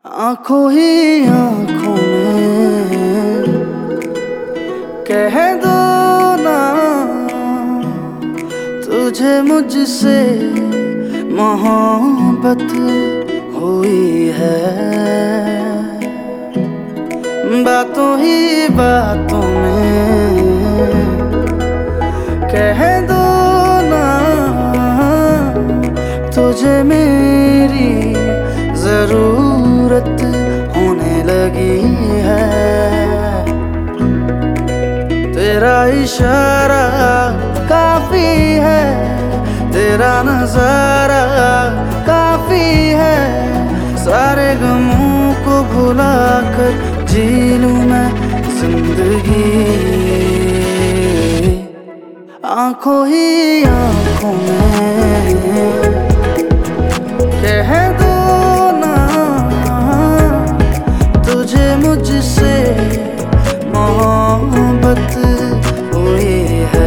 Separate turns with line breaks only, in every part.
आंखों ही आंखों में कह दो ना, तुझे मुझसे मोहब्बत हुई है। बातों ही बातों में कह दो ना, तुझे मेरी जरूरत होने लगी है। तेरा इशारा काफी है, तेरा नजारा काफी है, सारे गमों को भुला कर जी लूं मैं जिंदगी। आंखों ही आंखों में कह दो ना, तुझे मुझसे मोहब्बत हुई है।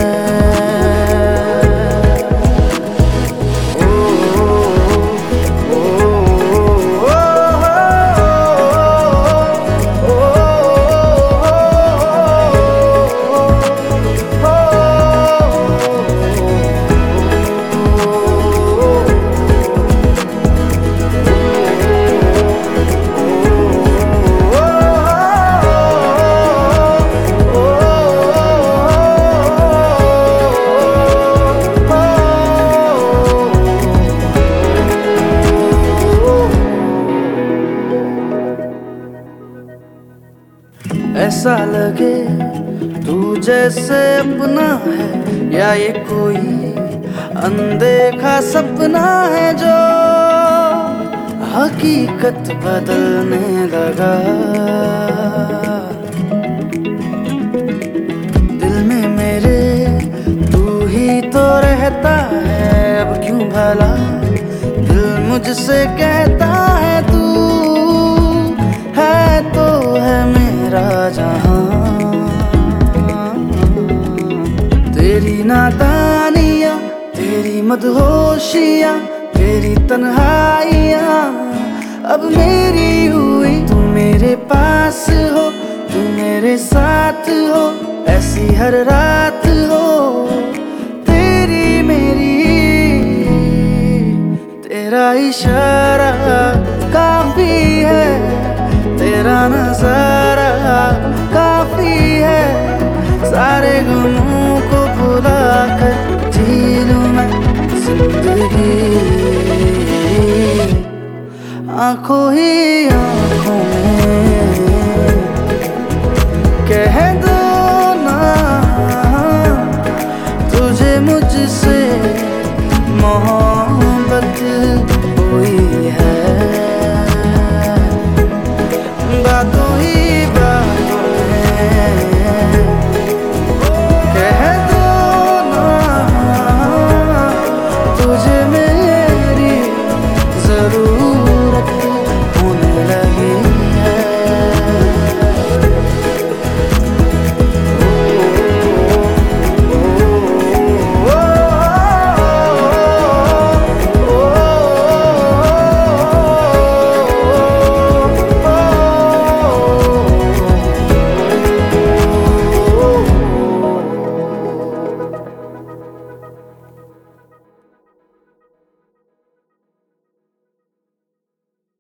ऐसा लगे तू जैसे अपना है, या ये कोई अनदेखा सपना है जो हकीकत बदलने लगा। दिल में मेरे तू ही तो रहता है, अब क्यों भला दिल मुझसे कहता है तू है तो है मेरा जहां। तेरी नादानियाँ, तेरी मदहोशियाँ, तेरी तन्हाइयाँ अब मेरी हुई। तू मेरे पास हो, तू मेरे साथ हो, ऐसी हर रात हो तेरी मेरी। तेरा इशारा काफी है, तेरा नजारा काफी है, सारे गमों को भुला कर जी लूं मैं जिंदगी। आंखों ही आंखों में कह दो ना, तुझे मुझसे मोहब्बत